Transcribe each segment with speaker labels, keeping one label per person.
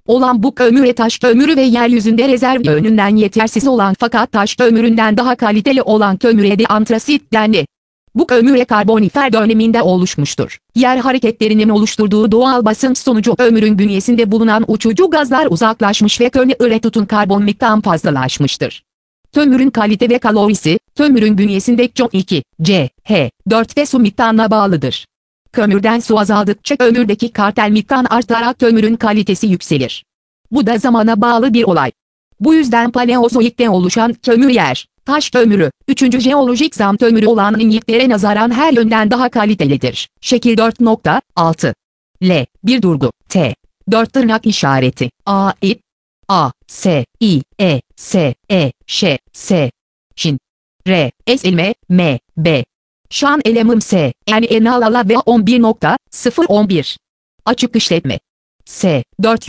Speaker 1: olan bu kömüre taş kömürü ve yeryüzünde rezerv yönünden yetersiz olan fakat taş kömüründen daha kaliteli olan kömüre de antrasit dendi. Bu kömüre karbonifer döneminde oluşmuştur. Yer hareketlerinin oluşturduğu doğal basınç sonucu kömürün bünyesinde bulunan uçucu gazlar uzaklaşmış ve kömüre tutun karbon miktarı fazlalaşmıştır. Kömürün kalite ve kalorisi, kömürün bünyesinde CO2, C, H, 4 ve su miktarına bağlıdır. Kömürden su azaldıkça kömürdeki kartel miktarı artarak kömürün kalitesi yükselir. Bu da zamana bağlı bir olay. Bu yüzden Paleozoik'te oluşan kömür yer, taş kömürü, 3. jeolojik zam kömürü olan inyiklere nazaran her yönden daha kalitelidir. Şekil 4.6 L. Bir durgu. T. 4 tırnak işareti. A, I, A, S, I, E, S, E, Ş, S, Şin, R, S, M, M, B. Şan elemim S, N, N, Alala ve 11.011. Açık işletme. S.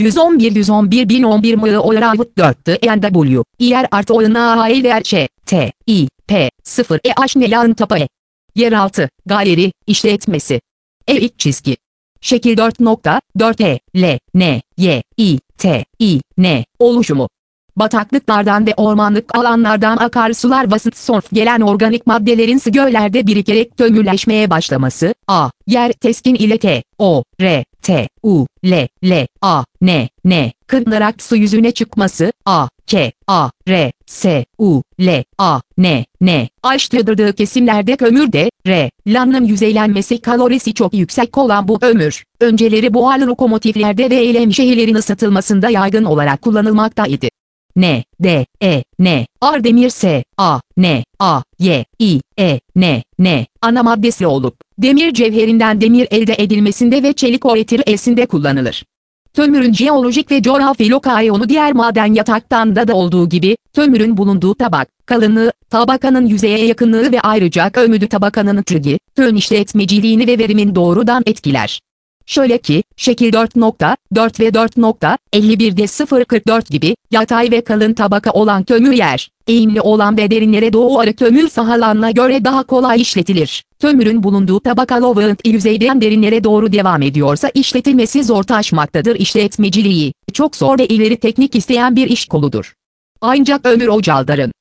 Speaker 1: 411-111-1011 mı olarak 4 NW. İyer artı oyuna ALRC. T. I. P. 0 H Nelan Tapa. Yeraltı, galeri, işletmesi. İç çizgi. Şekil 4.4 L, N, Y, I, T, I, N, oluşumu. Bataklıklardan ve ormanlık alanlardan akarsular vasıt sorf gelen organik maddelerin göllerde birikerek kömürleşmeye başlaması. A. Yer teskin ile T, O, R, T, U, L, L, A, N, N, kırılarak su yüzüne çıkması. A, K, A, R, S, U, L, A, N, N. Açtırdığı kesimlerde kömürde, R, lanın yüzeylenmesi kalorisi çok yüksek olan bu kömür, önceleri buharlı lokomotiflerde ve eylem şehirlerin ısıtılmasında yaygın olarak kullanılmaktaydı. N, D, E, N, Ardemir S, A, N, A, Y, I, E, N, N, ana maddesi olup, demir cevherinden demir elde edilmesinde ve çelik üretilmesinde kullanılır. Kömürün jeolojik ve coğrafi lokasyonu diğer maden yataktan da olduğu gibi, kömürün bulunduğu tabak, kalınlığı, tabakanın yüzeye yakınlığı ve ayrıca kömürlü tabakanın türü, fön işletmeciliğini ve verimin doğrudan etkiler. Şöyle ki, şekil 4.4 ve 4.51'de 0.44 gibi, yatay ve kalın tabaka olan kömür yer, eğimli olan ve derinlere doğru kömür sahalarına göre daha kolay işletilir. Kömürün bulunduğu tabaka lovağın yüzeyden derinlere doğru devam ediyorsa işletilmesi zorlaşmaktadır. İşletmeciliği, çok zor ve ileri teknik isteyen bir iş koludur. Ancak kömür ocakların